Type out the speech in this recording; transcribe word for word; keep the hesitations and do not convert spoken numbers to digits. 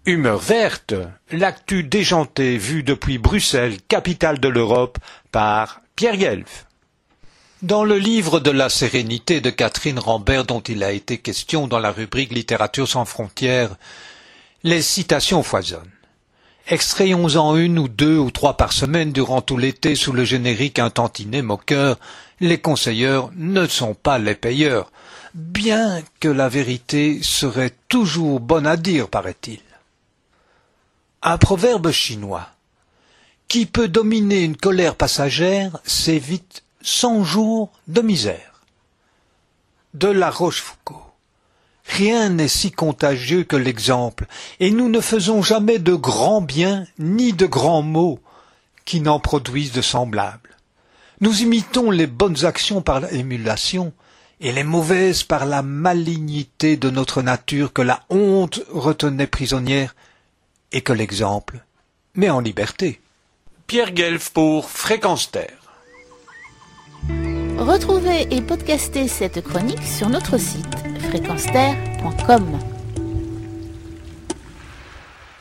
Humeur verte, l'actu déjantée vue depuis Bruxelles, capitale de l'Europe, par Pierre Guelf. Dans le livre de la sérénité de Catherine Rambert dont il a été question dans la rubrique Littérature sans frontières, les citations foisonnent. Extrayons-en une ou deux ou trois par semaine durant tout l'été sous le générique un tantinet moqueur. Les conseilleurs ne sont pas les payeurs, bien que la vérité serait toujours bonne à dire, paraît-il. Un proverbe chinois. Qui peut dominer une colère passagère s'évite cent jours de misère. De La Rochefoucauld. Rien n'est si contagieux que l'exemple, et nous ne faisons jamais de grands biens ni de grands maux qui n'en produisent de semblables. Nous imitons les bonnes actions par l'émulation et les mauvaises par la malignité de notre nature que la honte retenait prisonnière et que l'exemple met en liberté. Pierre Guelf pour Fréquence Terre. Retrouvez et podcastez cette chronique sur notre site fréquence terre point com.